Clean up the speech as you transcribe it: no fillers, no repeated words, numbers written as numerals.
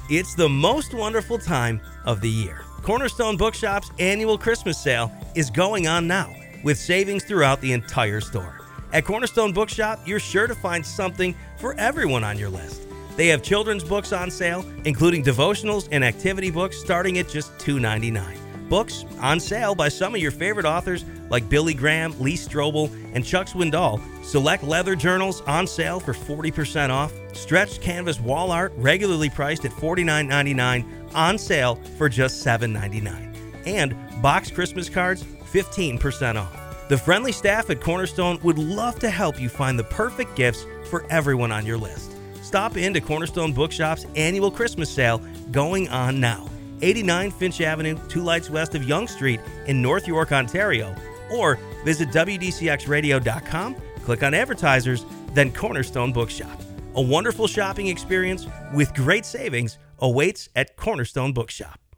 It's the most wonderful time of the year. Cornerstone Bookshop's annual Christmas sale is going on now, with savings throughout the entire store. At Cornerstone Bookshop, you're sure to find something for everyone on your list. They have children's books on sale, including devotionals and activity books starting at just $2.99. Books on sale by some of your favorite authors like Billy Graham, Lee Strobel, and Chuck Swindoll. Select leather journals on sale for 40% off. Stretched canvas wall art regularly priced at $49.99 on sale for just $7.99. And box Christmas cards 15% off. The friendly staff at Cornerstone would love to help you find the perfect gifts for everyone on your list. Stop into Cornerstone Bookshop's annual Christmas sale going on now. 89 Finch Avenue, 2 lights west of Yonge Street in North York, Ontario. Or visit WDCXradio.com, click on Advertisers, then Cornerstone Bookshop. A wonderful shopping experience with great savings awaits at Cornerstone Bookshop.